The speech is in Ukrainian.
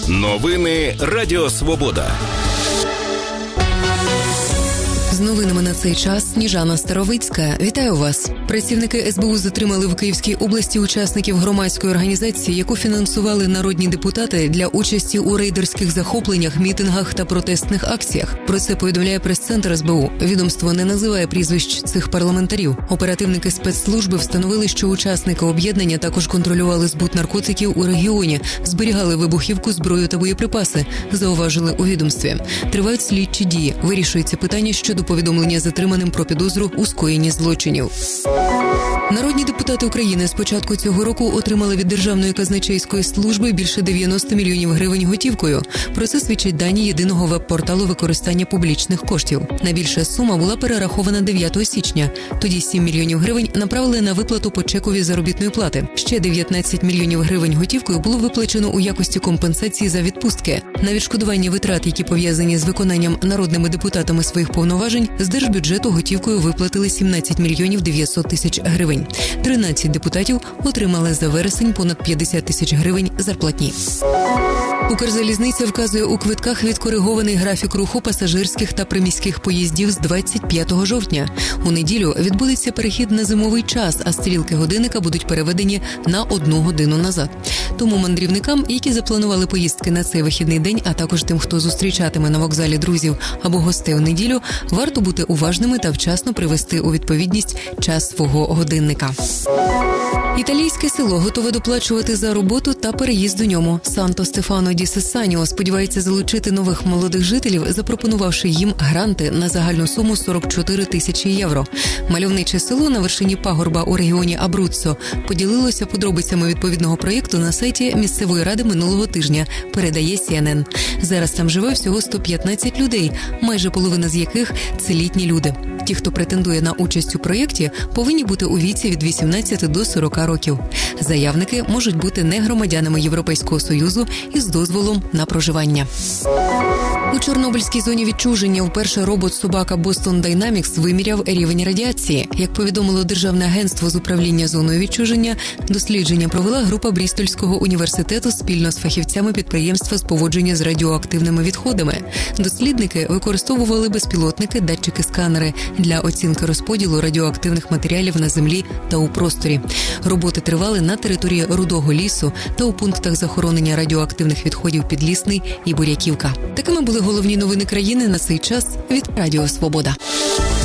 Новини Радіо Свобода. З новинами на цей час Сніжана Старовицька. Вітаю вас. Працівники СБУ затримали в Київській області учасників громадської організації, яку фінансували народні депутати для участі у рейдерських захопленнях, мітингах та протестних акціях. Про це повідомляє прес-центр СБУ. Відомство не називає прізвищ цих парламентарів. Оперативники спецслужби встановили, що учасники об'єднання також контролювали збут наркотиків у регіоні, зберігали вибухівку, зброю та боєприпаси, зауважили у відомстві. Тривають слідчі дії. Вирішується питання щодо повідомлення затриманим про підозру у скоєнні злочинів. Народні депутати України з початку цього року отримали від Державної казначейської служби більше 90 мільйонів гривень готівкою. Про це свідчать дані єдиного веб-порталу використання публічних коштів. Найбільша сума була перерахована 9 січня. Тоді 7 мільйонів гривень направили на виплату по чекові заробітної плати. Ще 19 мільйонів гривень готівкою було виплачено у якості компенсації за відпустки. На відшкодування витрат, які пов'язані з виконанням народними депутатами своїх повноважень, з держбюджету готівкою виплатили 17 мільйонів 900 тисяч гривень. 13 депутатів отримали за вересень понад 50 тисяч гривень зарплатні. Укрзалізниця вказує у квитках відкоригований графік руху пасажирських та приміських поїздів з 25 жовтня. У неділю відбудеться перехід на зимовий час, а стрілки годинника будуть переведені на 1 годину назад. Тому мандрівникам, які запланували поїздки на цей вихідний день, а також тим, хто зустрічатиме на вокзалі друзів або гостей у неділю, варто бути уважними та вчасно привести у відповідність час свого годинника. Італійське село готове доплачувати за роботу та переїзд у ньому. Санто Стефано ді Сессаніо сподівається залучити нових молодих жителів, запропонувавши їм гранти на загальну суму 44 тисячі євро. Мальовниче село на вершині пагорба у регіоні Абруццо поділилося подробицями відповідного проєкту на сайті місцевої ради минулого тижня, передає CNN. Зараз там живе всього 115 людей, майже половина з яких – це літні люди. Ті, хто претендує на участь у проєкті, повинні бути у віці від 18 до 40 років. Заявники можуть бути не громадянами Європейського Союзу із дозволом на проживання. У Чорнобильській зоні відчуження вперше робот-собака Boston Dynamics виміряв рівень радіації. Як повідомило Державне агентство з управління зоною відчуження, дослідження провела група Брістольського університету спільно з фахівцями підприємства з поводження з радіоактивними відходами. Дослідники використовували безпілотники, датчики-сканери для оцінки розподілу радіоактивних матеріалів на землі та у просторі. Роботи тривали на території Рудого лісу та у пунктах захоронення радіоактивних відходів Підлісний і Буряківка. Такими були головні новини країни на цей час від Радіо Свобода.